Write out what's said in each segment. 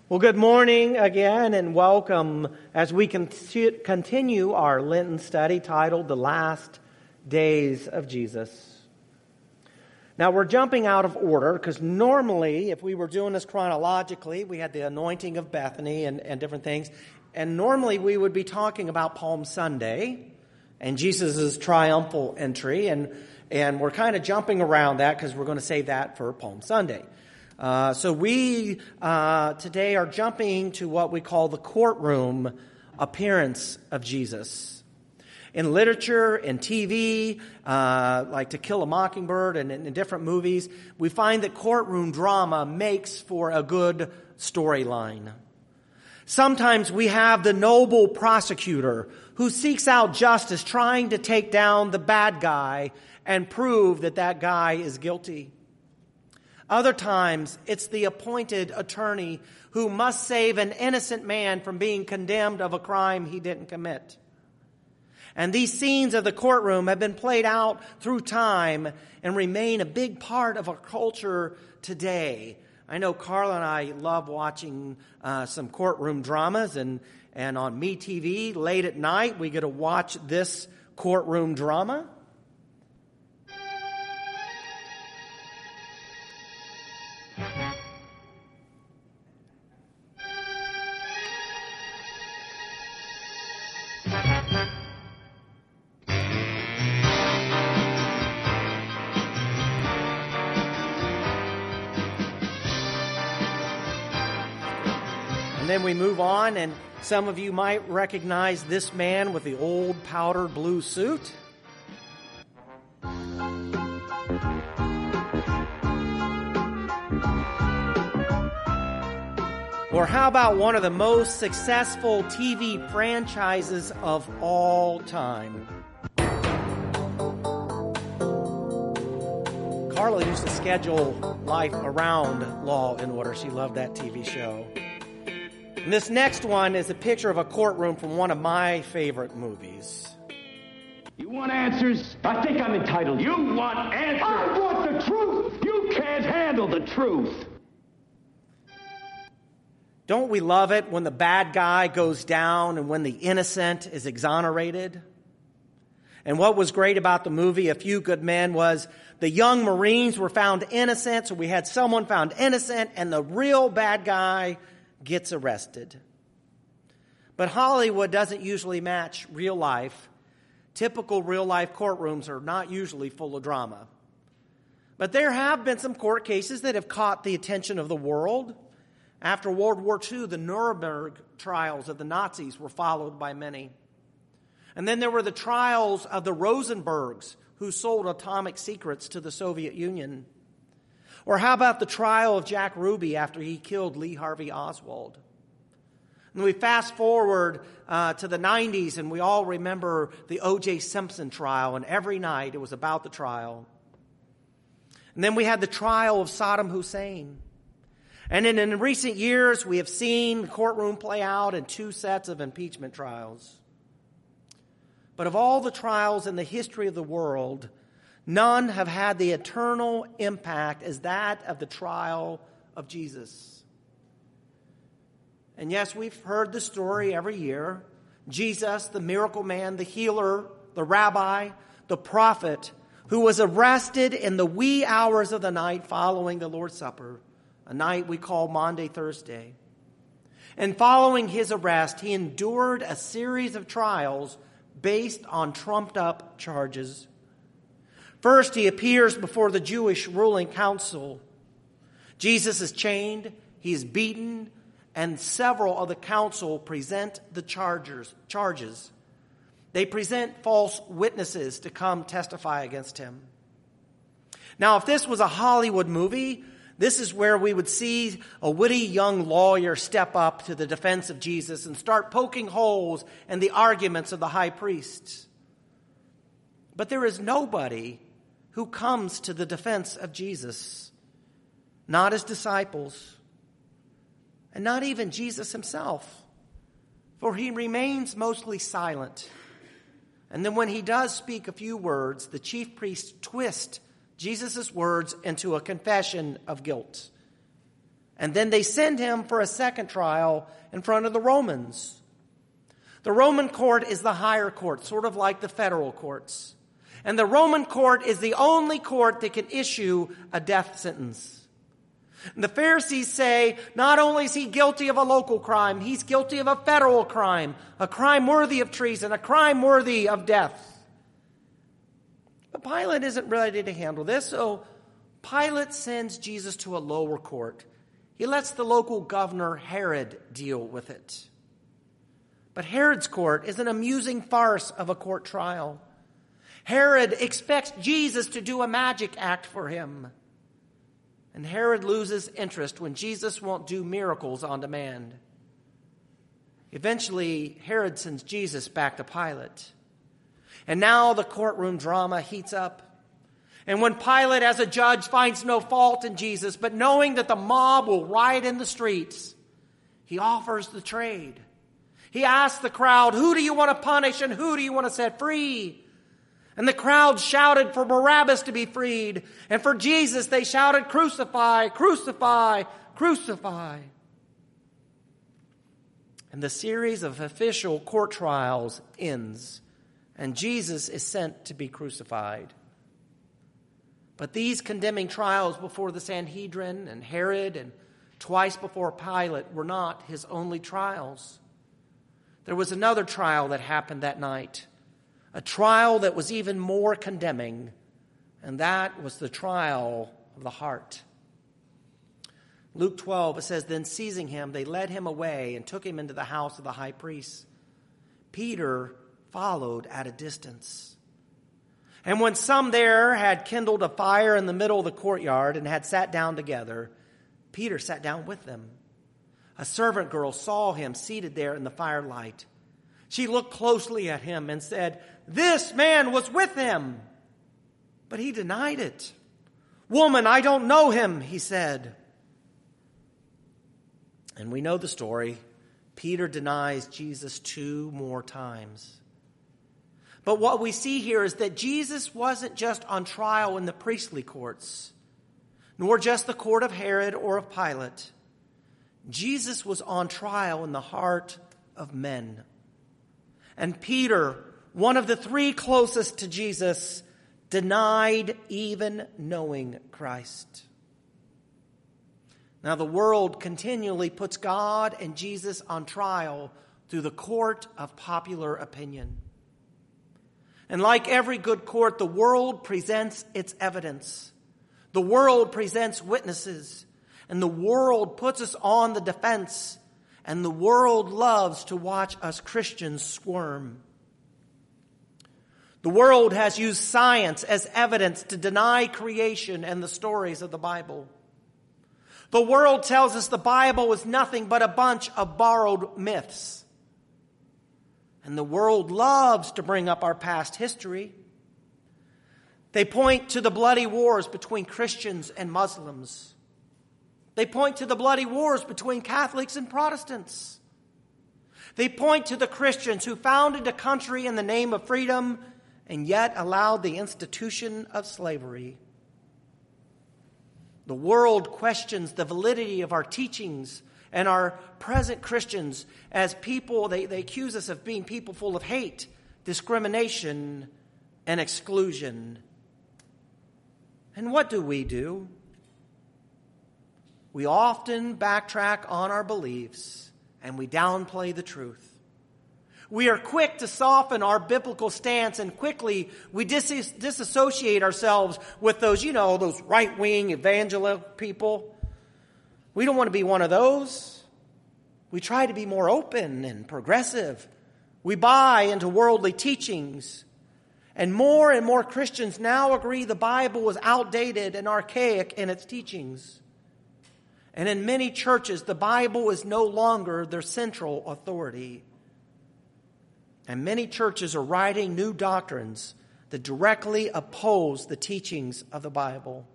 Well, good morning again and welcome as we continue our Lenten study titled The Last Days of Jesus. Now, we're jumping out of order because normally, if we were doing this chronologically, we had the anointing of Bethany and different things, and normally we would be talking about Palm Sunday and Jesus' triumphal entry, and we're kind of jumping around that because we're going to save that for Palm Sunday. So we today are jumping to what we call the courtroom appearance of Jesus. In literature, in TV, like To Kill a Mockingbird and in different movies, we find that courtroom drama makes for a good storyline. Sometimes we have the noble prosecutor who seeks out justice, trying to take down the bad guy and prove that that guy is guilty. Other times, it's the appointed attorney who must save an innocent man from being condemned of a crime he didn't commit. And these scenes of the courtroom have been played out through time and remain a big part of our culture today. I know Carla and I love watching some courtroom dramas, and on MeTV late at night we get to watch this courtroom drama. And then we move on, and some of you might recognize this man with the old powder blue suit. Or how about one of the most successful TV franchises of all time? Carla used to schedule life around Law and Order. She loved that TV show. And this next one is a picture of a courtroom from one of my favorite movies. You want answers? I think I'm entitled. You want answers? I want the truth! You can't handle the truth! Don't we love it when the bad guy goes down and when the innocent is exonerated? And what was great about the movie A Few Good Men was the young Marines were found innocent, so we had someone found innocent, and the real bad guy gets arrested. But Hollywood doesn't usually match real life. Typical real life courtrooms are not usually full of drama. But there have been some court cases that have caught the attention of the world. After World War II, the Nuremberg trials of the Nazis were followed by many. And then there were the trials of the Rosenbergs, who sold atomic secrets to the Soviet Union. Or how about the trial of Jack Ruby after he killed Lee Harvey Oswald? And we fast forward to the 90s, and we all remember the O.J. Simpson trial, and every night it was about the trial. And then we had the trial of Saddam Hussein. And in recent years, we have seen the courtroom play out in 2 sets of impeachment trials. But of all the trials in the history of the world, none have had the eternal impact as that of the trial of Jesus. And yes, we've heard the story every year. Jesus, the miracle man, the healer, the rabbi, the prophet, who was arrested in the wee hours of the night following the Lord's Supper, a night we call Maundy Thursday. And following his arrest, he endured a series of trials based on trumped-up charges. First, he appears before the Jewish ruling council. Jesus is chained, he is beaten, and several of the council present the charges. They present false witnesses to come testify against him. Now, if this was a Hollywood movie, this is where we would see a witty young lawyer step up to the defense of Jesus and start poking holes in the arguments of the high priests. But there is nobody who comes to the defense of Jesus, not his disciples, and not even Jesus himself, for he remains mostly silent. And then when he does speak a few words, the chief priests twist Jesus' words into a confession of guilt. And then they send him for a second trial in front of the Romans. The Roman court is the higher court, sort of like the federal courts. And the Roman court is the only court that can issue a death sentence. And the Pharisees say, not only is he guilty of a local crime, he's guilty of a federal crime, a crime worthy of treason, a crime worthy of death. But Pilate isn't ready to handle this, so Pilate sends Jesus to a lower court. He lets the local governor, Herod, deal with it. But Herod's court is an amusing farce of a court trial. Herod expects Jesus to do a magic act for him. And Herod loses interest when Jesus won't do miracles on demand. Eventually, Herod sends Jesus back to Pilate. And now the courtroom drama heats up. And when Pilate, as a judge, finds no fault in Jesus, but knowing that the mob will riot in the streets, he offers the trade. He asks the crowd, who do you want to punish and who do you want to set free? And the crowd shouted for Barabbas to be freed. And for Jesus, they shouted, crucify, crucify, crucify. And the series of official court trials ends. And Jesus is sent to be crucified. But these condemning trials before the Sanhedrin and Herod and twice before Pilate were not his only trials. There was another trial that happened that night. A trial that was even more condemning, and that was the trial of the heart. Luke 12, it says, then seizing him, they led him away and took him into the house of the high priest. Peter followed at a distance. And when some there had kindled a fire in the middle of the courtyard and had sat down together, Peter sat down with them. A servant girl saw him seated there in the firelight. She looked closely at him and said, this man was with him. But he denied it. Woman, I don't know him, he said. And we know the story. Peter denies Jesus 2 more times. But what we see here is that Jesus wasn't just on trial in the priestly courts, nor just the court of Herod or of Pilate. Jesus was on trial in the heart of men. And Peter, one of the 3 closest to Jesus, denied even knowing Christ. Now the world continually puts God and Jesus on trial through the court of popular opinion. And like every good court, the world presents its evidence. The world presents witnesses. And the world puts us on the defense. And the world loves to watch us Christians squirm. The world has used science as evidence to deny creation and the stories of the Bible. The world tells us the Bible is nothing but a bunch of borrowed myths. And the world loves to bring up our past history. They point to the bloody wars between Christians and Muslims. They point to the bloody wars between Catholics and Protestants. They point to the Christians who founded a country in the name of freedom and yet allowed the institution of slavery. The world questions the validity of our teachings and our present Christians as people, they accuse us of being people full of hate, discrimination, and exclusion. And what do? We often backtrack on our beliefs and we downplay the truth. We are quick to soften our biblical stance and quickly we disassociate ourselves with those right-wing evangelical people. We don't want to be one of those. We try to be more open and progressive. We buy into worldly teachings. And more Christians now agree the Bible is outdated and archaic in its teachings. And in many churches, the Bible is no longer their central authority. And many churches are writing new doctrines that directly oppose the teachings of the Bible.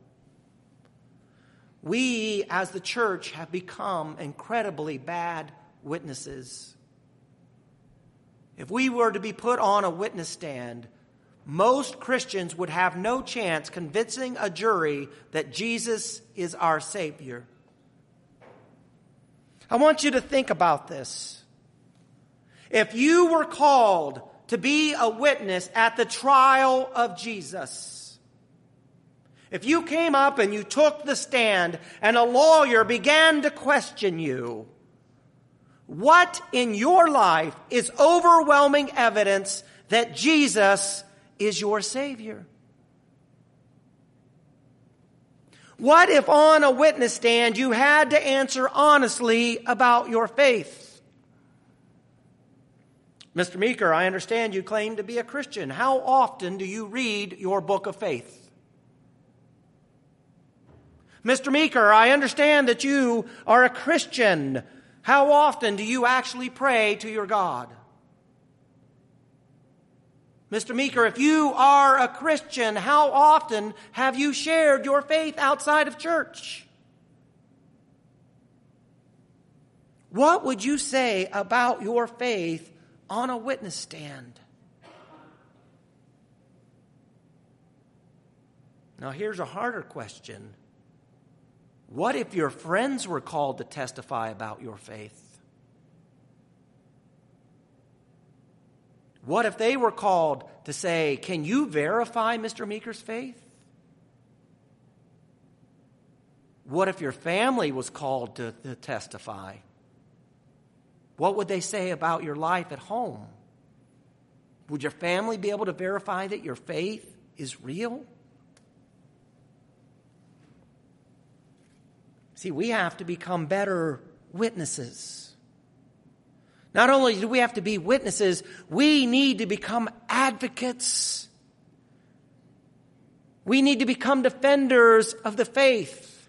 We, as the church, have become incredibly bad witnesses. If we were to be put on a witness stand, most Christians would have no chance convincing a jury that Jesus is our Savior. I want you to think about this. If you were called to be a witness at the trial of Jesus, if you came up and you took the stand and a lawyer began to question you, what in your life is overwhelming evidence that Jesus is your Savior? What if on a witness stand you had to answer honestly about your faith? Mr. Meeker, I understand you claim to be a Christian. How often do you read your book of faith? Mr. Meeker, I understand that you are a Christian. How often do you actually pray to your God? Mr. Meeker, if you are a Christian, how often have you shared your faith outside of church? What would you say about your faith on a witness stand? Now here's a harder question. What if your friends were called to testify about your faith? What if they were called to say, can you verify Mr. Meeker's faith? What if your family was called to testify? What would they say about your life at home? Would your family be able to verify that your faith is real? See, we have to become better witnesses. Not only do we have to be witnesses, we need to become advocates. We need to become defenders of the faith.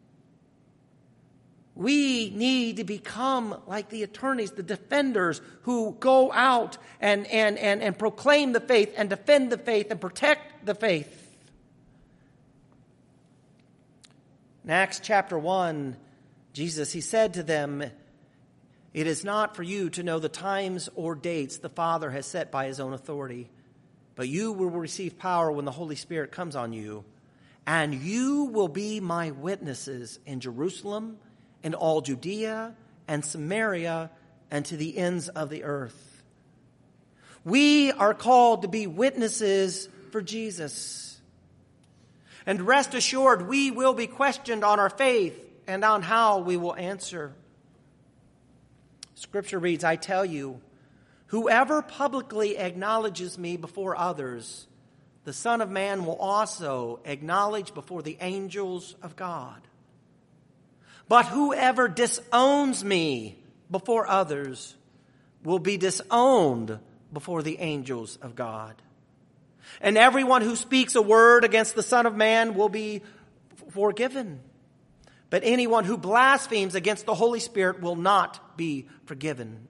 We need to become like the attorneys, the defenders who go out and proclaim the faith and defend the faith and protect the faith. In Acts chapter 1, Jesus, he said to them, it is not for you to know the times or dates the Father has set by his own authority, but you will receive power when the Holy Spirit comes on you, and you will be my witnesses in Jerusalem and all Judea and Samaria and to the ends of the earth. We are called to be witnesses for Jesus. And rest assured, we will be questioned on our faith and on how we will answer. Scripture reads, I tell you, whoever publicly acknowledges me before others, the Son of Man will also acknowledge before the angels of God. But whoever disowns me before others will be disowned before the angels of God. And everyone who speaks a word against the Son of Man will be forgiven. But anyone who blasphemes against the Holy Spirit will not be forgiven.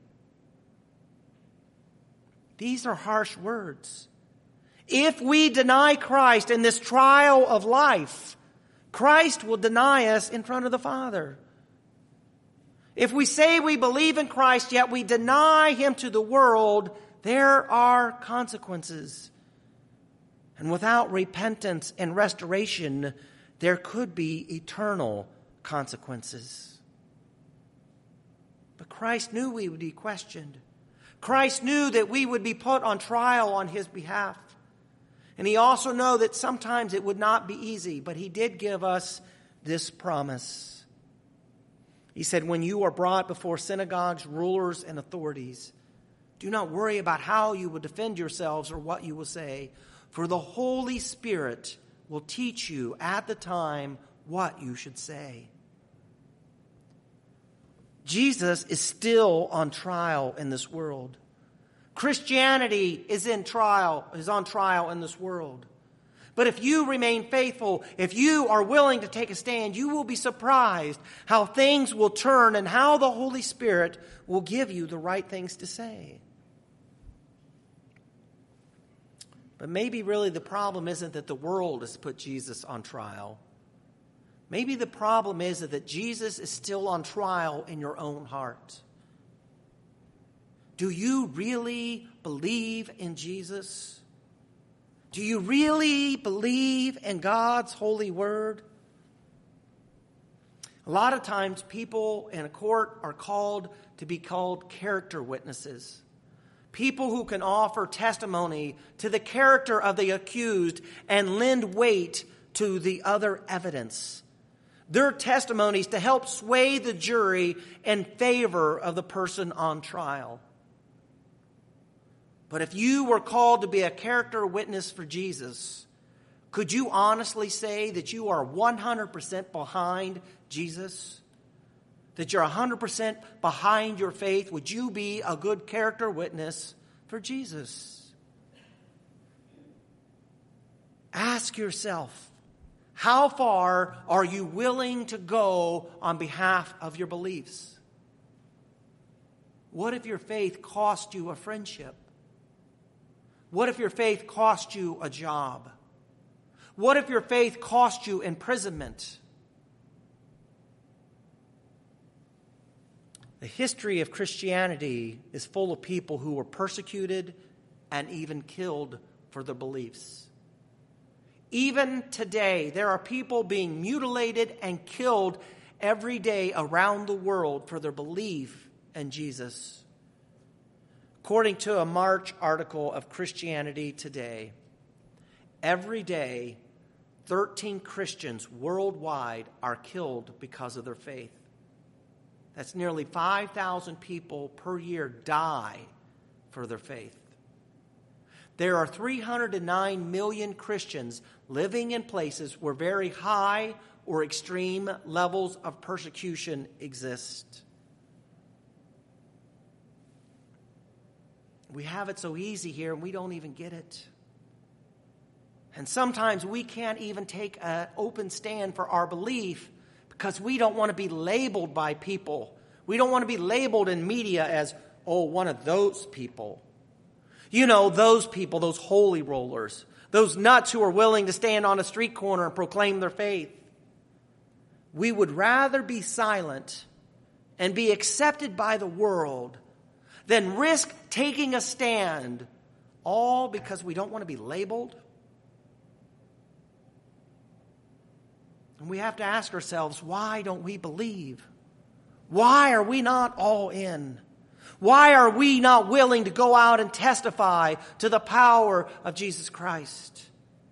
These are harsh words. If we deny Christ in this trial of life, Christ will deny us in front of the Father. If we say we believe in Christ, yet we deny him to the world, there are consequences. And without repentance and restoration, there could be eternal consequences. But Christ knew we would be questioned. Christ knew that we would be put on trial on his behalf. And he also knew that sometimes it would not be easy, but he did give us this promise. He said, when you are brought before synagogues, rulers, and authorities, do not worry about how you will defend yourselves or what you will say, for the Holy Spirit will teach you at the time what you should say. Jesus is still on trial in this world. Christianity is on trial in this world. But if you remain faithful, if you are willing to take a stand, you will be surprised how things will turn and how the Holy Spirit will give you the right things to say. But maybe really the problem isn't that the world has put Jesus on trial. Maybe the problem is that Jesus is still on trial in your own heart. Do you really believe in Jesus? Do you really believe in God's holy word? A lot of times people in a court are called to be called character witnesses. People who can offer testimony to the character of the accused and lend weight to the other evidence. Their testimonies to help sway the jury in favor of the person on trial. But if you were called to be a character witness for Jesus, could you honestly say that you are 100% behind Jesus? That you're 100% behind your faith? Would you be a good character witness for Jesus? Ask yourself, how far are you willing to go on behalf of your beliefs? What if your faith cost you a friendship? What if your faith cost you a job? What if your faith cost you imprisonment? The history of Christianity is full of people who were persecuted and even killed for their beliefs. Even today, there are people being mutilated and killed every day around the world for their belief in Jesus. According to a March article of Christianity Today, every day, 13 Christians worldwide are killed because of their faith. That's nearly 5,000 people per year die for their faith. There are 309 million Christians living in places where very high or extreme levels of persecution exist. We have it so easy here and we don't even get it. And sometimes we can't even take an open stand for our belief because we don't want to be labeled by people. We don't want to be labeled in media as, oh, one of those people. You know, those people, those holy rollers, those nuts who are willing to stand on a street corner and proclaim their faith. We would rather be silent and be accepted by the world than risk taking a stand, all because we don't want to be labeled. And we have to ask ourselves, why don't we believe? Why are we not all in? Why are we not willing to go out and testify to the power of Jesus Christ?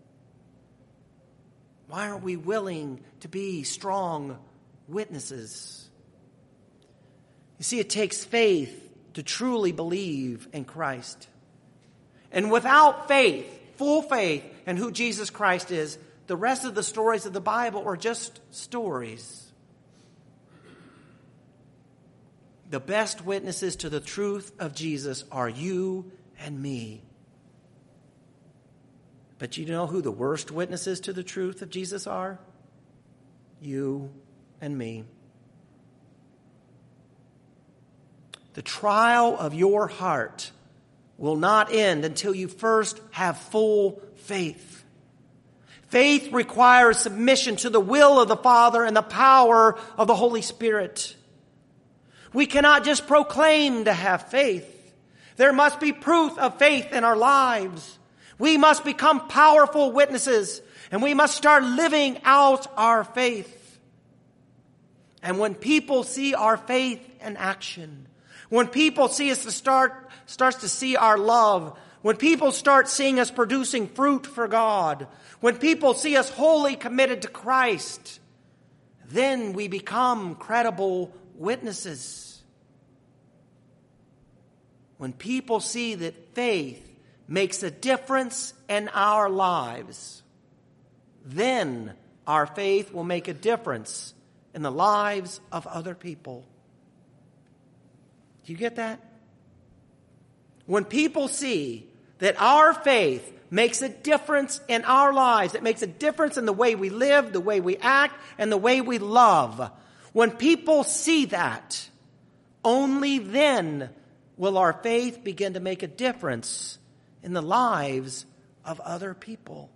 Why aren't we willing to be strong witnesses? You see, it takes faith to truly believe in Christ. And without faith, full faith in who Jesus Christ is, the rest of the stories of the Bible are just stories. The best witnesses to the truth of Jesus are you and me. But you know who the worst witnesses to the truth of Jesus are? You and me. The trial of your heart will not end until you first have full faith. Faith requires submission to the will of the Father and the power of the Holy Spirit. We cannot just proclaim to have faith. There must be proof of faith in our lives. We must become powerful witnesses, and we must start living out our faith. And when people see our faith in action, when people see us starts to see our love, when people start seeing us producing fruit for God, when people see us wholly committed to Christ, then we become credible witnesses. When people see that faith makes a difference in our lives, then our faith will make a difference in the lives of other people. Do you get that? When people see that our faith makes a difference in our lives, it makes a difference in the way we live, the way we act, and the way we love. When people see that, only then will our faith begin to make a difference in the lives of other people.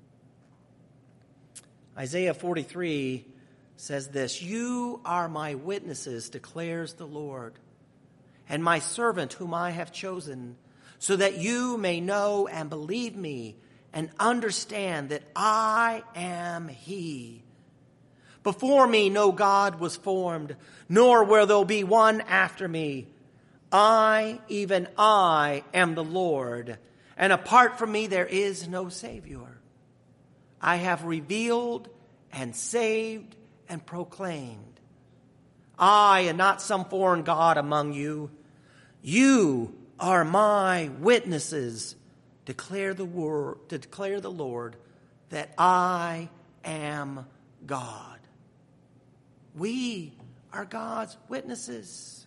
Isaiah 43 says this, "You are my witnesses, declares the Lord, and my servant whom I have chosen, so that you may know and believe me and understand that I am He. Before me no God was formed, nor will there be one after me. I, even I, am the Lord, and apart from me there is no Savior. I have revealed and saved and proclaimed. I am not some foreign god among you. You are my witnesses, declare the Lord, that I am God. We are God's witnesses.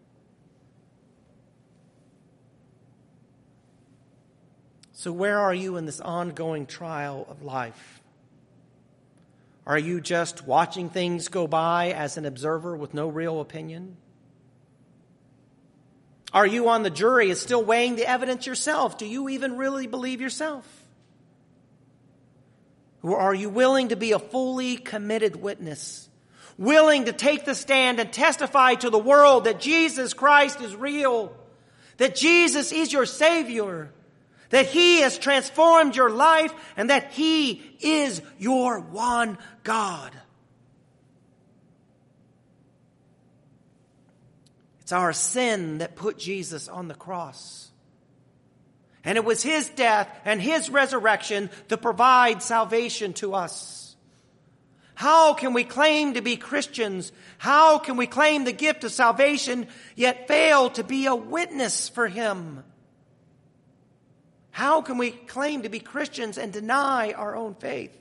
So where are you in this ongoing trial of life? Are you just watching things go by as an observer with no real opinion? Are you on the jury and still weighing the evidence yourself? Do you even really believe yourself? Or are you willing to be a fully committed witness? Willing to take the stand and testify to the world that Jesus Christ is real, that Jesus is your Savior, that He has transformed your life, and that He is your one God. It's our sin that put Jesus on the cross. And it was His death and His resurrection to provide salvation to us. How can we claim to be Christians? How can we claim the gift of salvation yet fail to be a witness for Him? How can we claim to be Christians and deny our own faith?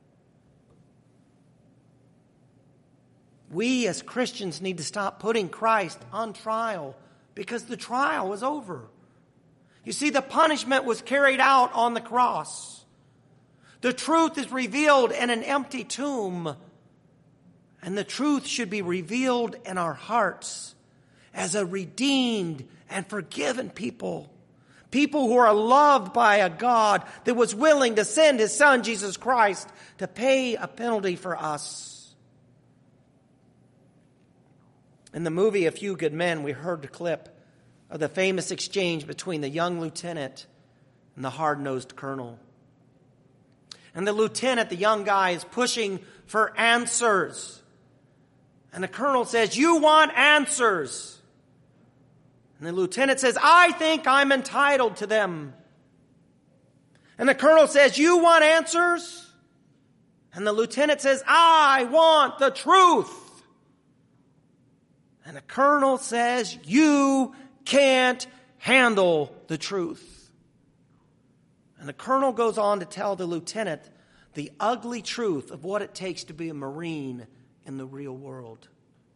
We as Christians need to stop putting Christ on trial because the trial is over. You see, the punishment was carried out on the cross. The truth is revealed in an empty tomb. And the truth should be revealed in our hearts as a redeemed and forgiven people. People who are loved by a God that was willing to send His Son, Jesus Christ, to pay a penalty for us. In the movie A Few Good Men, we heard the clip of the famous exchange between the young lieutenant and the hard-nosed colonel. And the lieutenant, the young guy, is pushing for answers. And the colonel says, "You want answers." And the lieutenant says, "I think I'm entitled to them." And the colonel says, "You want answers?" And the lieutenant says, "I want the truth." And the colonel says, "You can't handle the truth." And the colonel goes on to tell the lieutenant the ugly truth of what it takes to be a Marine in the real world.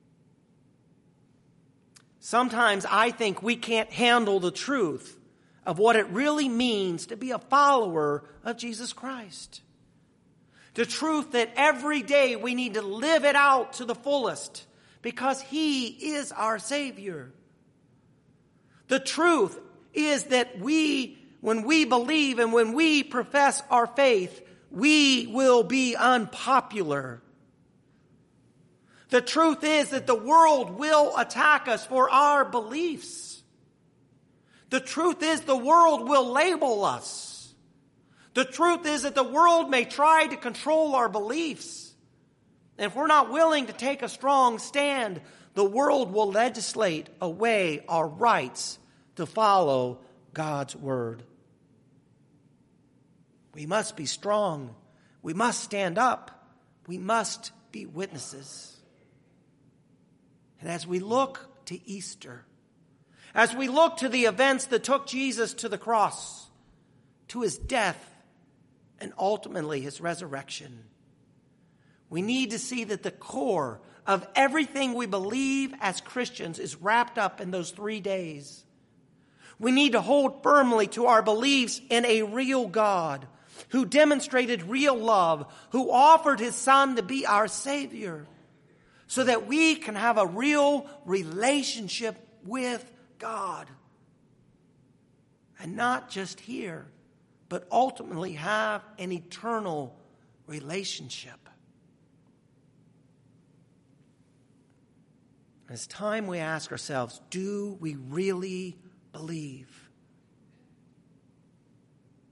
Sometimes I think we can't handle the truth of what it really means to be a follower of Jesus Christ. The truth that every day we need to live it out to the fullest because He is our Savior. The truth is that when we believe and when we profess our faith, we will be unpopular. The truth is that the world will attack us for our beliefs. The truth is the world will label us. The truth is that the world may try to control our beliefs. And if we're not willing to take a strong stand, the world will legislate away our rights to follow God's word. We must be strong. We must stand up. We must be witnesses. And as we look to Easter, as we look to the events that took Jesus to the cross, to His death, and ultimately His resurrection, we need to see that the core of everything we believe as Christians is wrapped up in those 3 days. We need to hold firmly to our beliefs in a real God who demonstrated real love, who offered His Son to be our Savior, so that we can have a real relationship with God. And not just here, but ultimately have an eternal relationship. It's time we ask ourselves, do we really believe?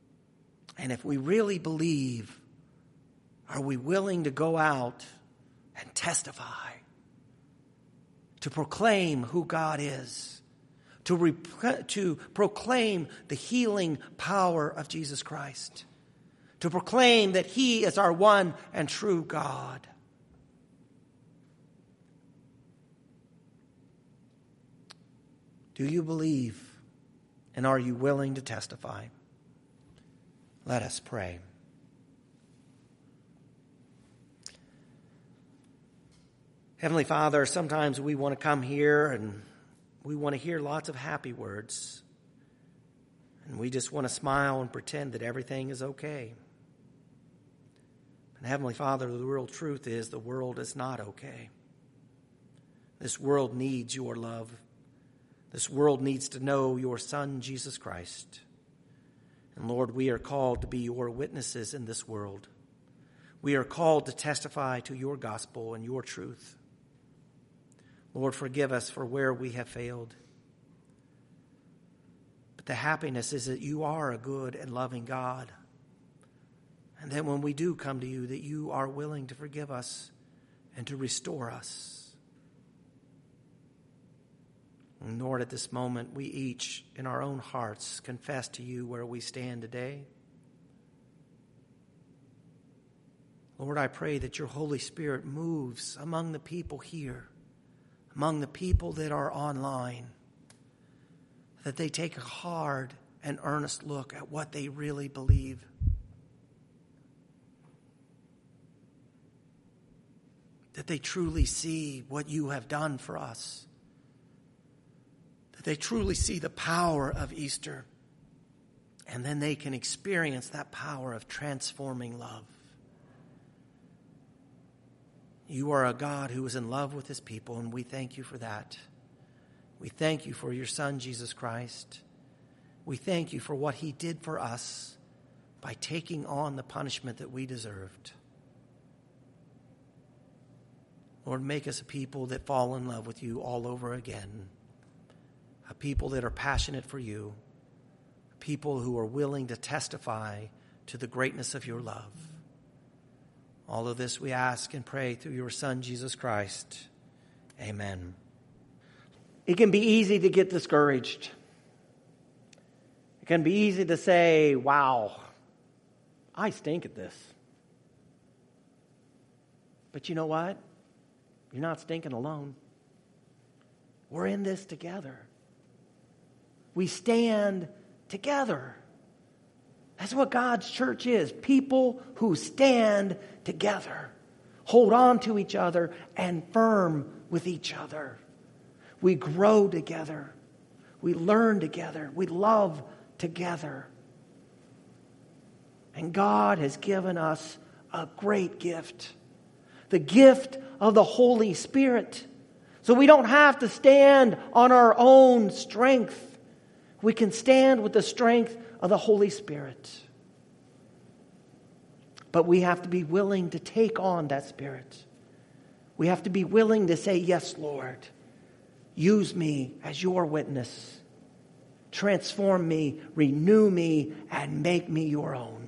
And if we really believe, are we willing to go out and testify, to proclaim who God is, to proclaim the healing power of Jesus Christ, to proclaim that He is our one and true God. Do you believe, and are you willing to testify? Let us pray. Heavenly Father, sometimes we want to come here and we want to hear lots of happy words. And we just want to smile and pretend that everything is okay. And Heavenly Father, the real truth is the world is not okay. This world needs your love. This world needs to know your Son, Jesus Christ. And Lord, we are called to be your witnesses in this world. We are called to testify to your gospel and your truth. Lord, forgive us for where we have failed. But the happiness is that you are a good and loving God. And that when we do come to you, that you are willing to forgive us and to restore us. And Lord, at this moment, we each in our own hearts confess to you where we stand today. Lord, I pray that your Holy Spirit moves among the people here, among the people that are online, that they take a hard and earnest look at what they really believe. That they truly see what you have done for us. That they truly see the power of Easter. And then they can experience that power of transforming love. You are a God who is in love with his people, and we thank you for that. We thank you for your Son, Jesus Christ. We thank you for what he did for us by taking on the punishment that we deserved. Lord, make us a people that fall in love with you all over again. A people that are passionate for you. People who are willing to testify to the greatness of your love. All of this we ask and pray through your Son, Jesus Christ. Amen. It can be easy to get discouraged. It can be easy to say, wow, I stink at this. But you know what? You're not stinking alone. We're in this together. We stand together. That's what God's church is. People who stand together, hold on to each other, and firm with each other. We grow together. We learn together. We love together. And God has given us a great gift. The gift of the Holy Spirit. So we don't have to stand on our own strength. We can stand with the strength of the Holy Spirit. But we have to be willing to take on that Spirit. We have to be willing to say, yes, Lord, use me as your witness. Transform me, renew me, and make me your own.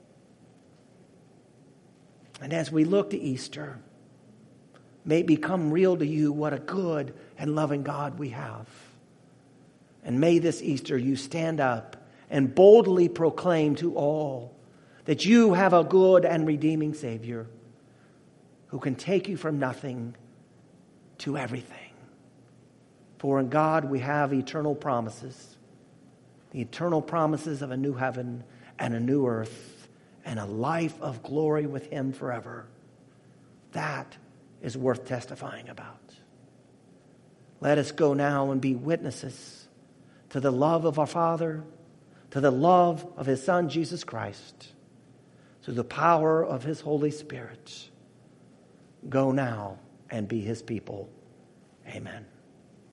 And as we look to Easter, may it become real to you what a good and loving God we have. And may this Easter you stand up and boldly proclaim to all that you have a good and redeeming Savior who can take you from nothing to everything. For in God we have eternal promises, the eternal promises of a new heaven and a new earth and a life of glory with him forever. That is worth testifying about. Let us go now and be witnesses to the love of our Father, to the love of his Son, Jesus Christ, through the power of his Holy Spirit. Go now and be his people. Amen.